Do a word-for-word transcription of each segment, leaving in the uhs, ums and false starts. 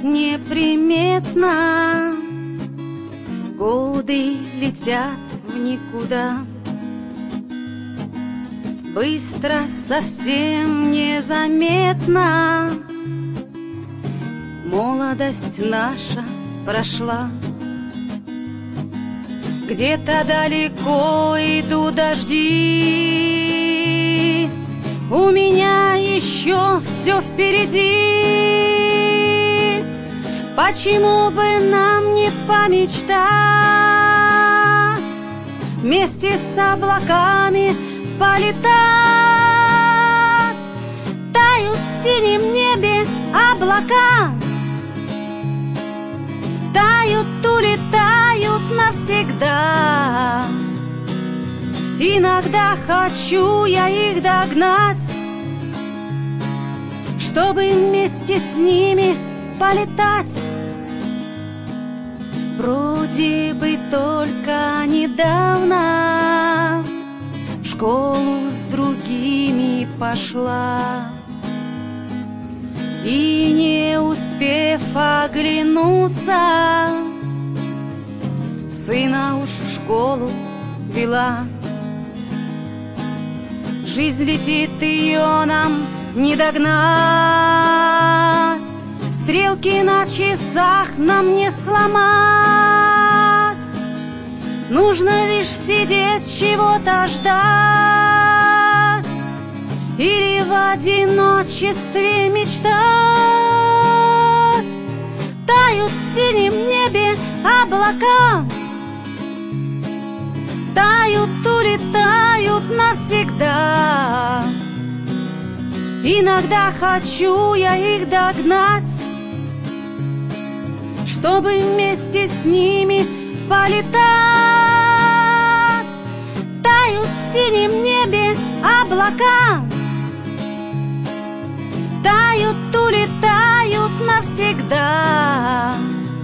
неприметно, годы летят в никуда. Быстро, совсем незаметно молодость наша прошла. Где-то далеко идут дожди, у меня еще все впереди. Почему бы нам не помечтать, вместе с облаками полетать? Тают в синем небе облака, тают, улетают навсегда. Иногда хочу я их догнать, чтобы вместе с ними полетать. Вроде бы только недавно в школу с другими пошла, и не успев оглянуться, сына уж в школу вела. Жизнь летит, ее нам не догнать, стрелки на часах нам не сломать. Нужно лишь сидеть, чего-то ждать, или в одиночестве мечтать. Тают в синем небе облака, тают, улетают навсегда. Иногда хочу я их догнать, чтобы вместе с ними полетать. Тают в синем небе облака, тают, улетают навсегда.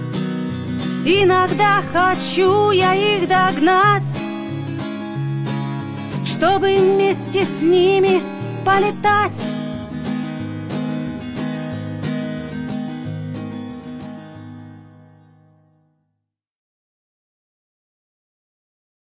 Иногда хочу я их догнать, чтобы вместе с ними полетать.